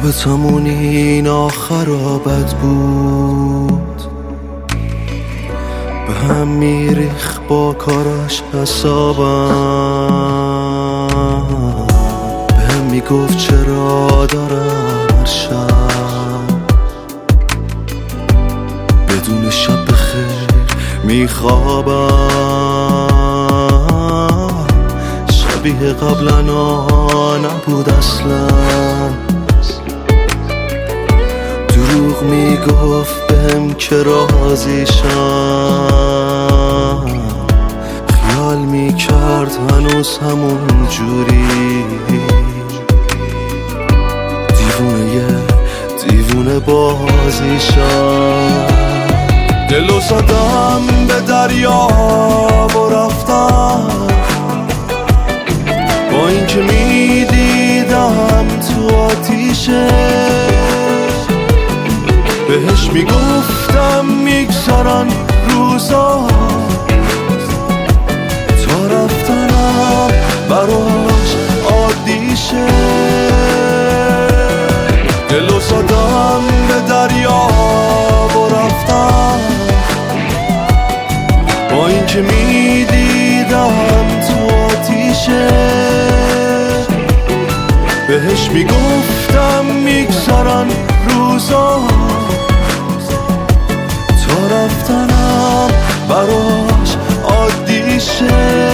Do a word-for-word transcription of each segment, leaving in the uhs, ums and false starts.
رابطمون این آخر بد بود، به هم میریخ با کاراش حسابم، به هم میگفت چرا دارم هر شب بدون شب بخیر میخوابم. شبیه قبلا نبود اصلا، دروغ میگفت بهم که راضیشم، خیال میکرد هنوز همون جوری، دیوونه دیوونه بازیشم. دلو زدم به دریا و رفتم، با اینکه میدیدم تو آتیشه، بهش میگفتم میگذرن روزا تا رفتنم براش عادیشه. دلو زدم به دریا و رفتم، با اینکه میدیدم تو آتیشه، بهش میگفتم میگذرن روزا تا رفتنم براش عادیشه.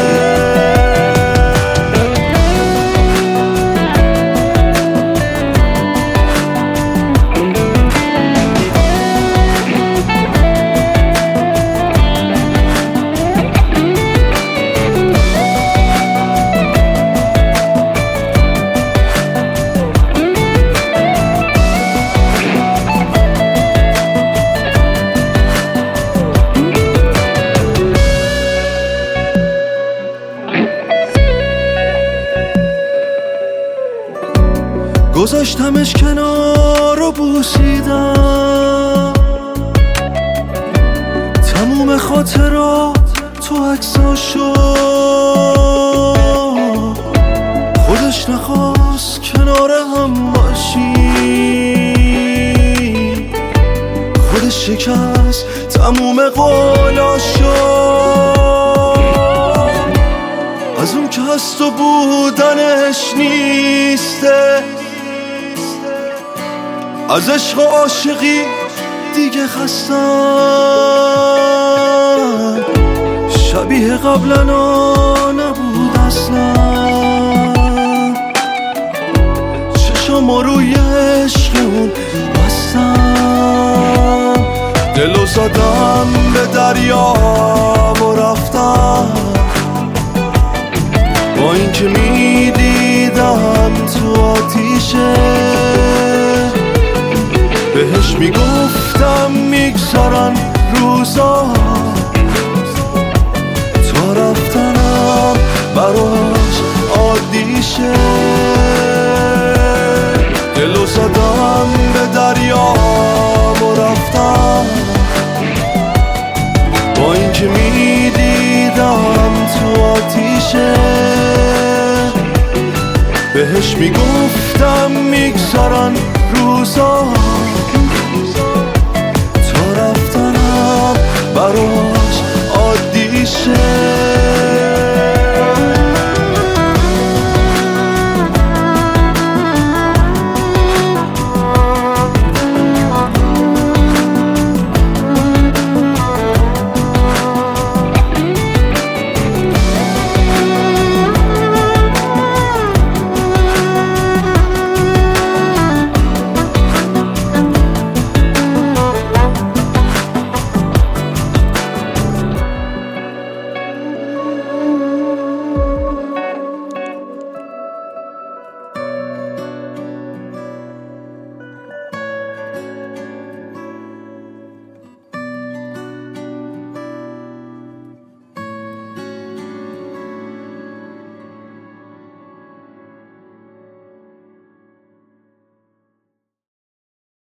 گذاشتمش کنار و بوسیدم تموم خاطرات تو عکساشو، خودش نخواست کنار هم باشیم، خودش شکست تموم قولاشو، از اون که هست و بودنش نیسته، از عشق و عاشقی دیگه خستم، شبیه قبلا نبود اصلا، چشم روی عشقون بستم. دلو زدم به دریا و رفتم، با اینکه میدیدم تو آتیشه، بهش میگفتم میگذرن روزا تا رفتنم براش عادیشه. دلو زدم به دریا و رفتم، با اینکه میدیدم تو آتیشه، بهش میگفتم میگذرن روزا تا رفتنم براش